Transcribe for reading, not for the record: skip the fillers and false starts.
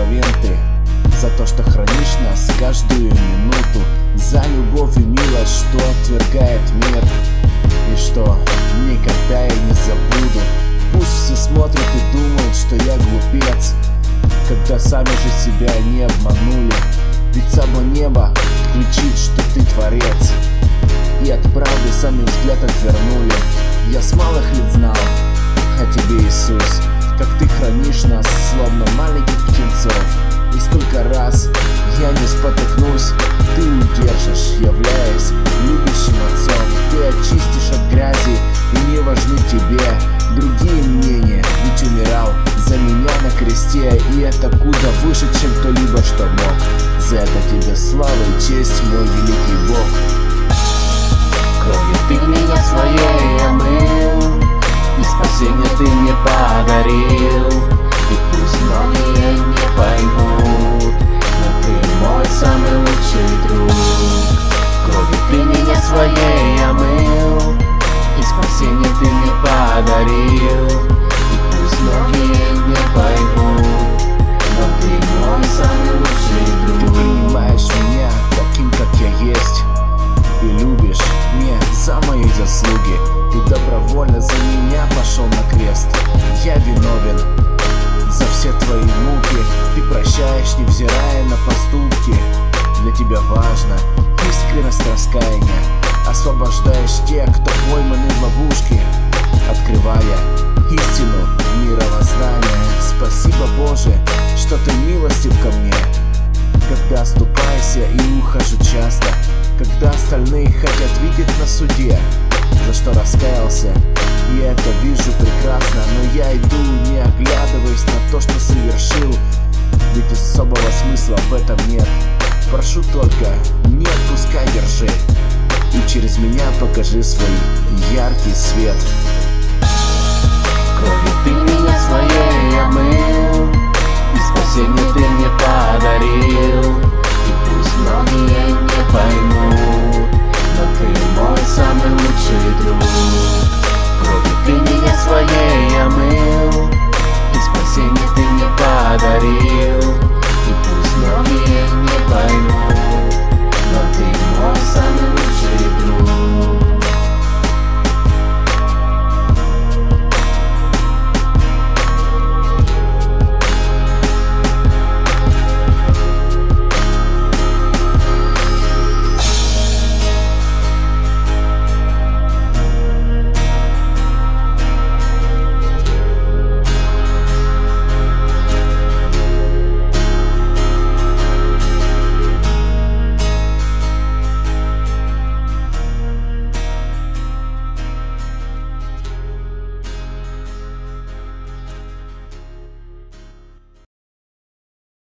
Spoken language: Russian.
благословен ты за то, что хранишь нас каждую минуту, за любовь и милость, что отвергает мир, и что никогда я не забуду. Пусть все смотрят и думают, что я глупец, когда сами же себя не обманули. Ведь само небо кричит, что ты творец, и от правды сами взгляд отвернули. Я с малых лет знал о тебе, Иисус, как ты хранишь нас, словно маленьких птенцов. И сколько раз я не спотыкнусь, ты удержишь, являясь любящим отцом. Ты очистишь от грязи, и не важны тебе другие мнения, ведь умирал за меня на кресте, и это куда выше, чем кто-либо что мог. За это тебе слава и честь, мой великий Бог. Кровью ты меня своей омыл, и спасение ты мне подарил. И пусть многие не поймут, но ты мой самый лучший друг. Кровью ты меня своей омыл, и спасение ты мне подарил. И пусть многие не поймут, но ты мой самый лучший друг. Ты принимаешь меня таким, как я есть, и любишь не за мои заслуги. Ты добровольно за меня пошел на крест. Я виновен за все твои муки. Ты прощаешь, невзирая на поступки. Для тебя важна искренность раскаяния. Освобождаешь тех, кто пойманы в ловушке, открывая истину мировоздания. Спасибо, Боже, что ты милостив ко мне, когда оступайся и ухожу часто, когда остальные хотят видеть на суде, за что раскаялся, и это вижу прекрасно. Но я иду, не оглядываясь на то, что совершил, ведь особого смысла в этом нет. Прошу только, не отпускай, держи, и через меня покажи свой яркий свет. Кровью ты меня своей омыл, и спасение ты мне подарил.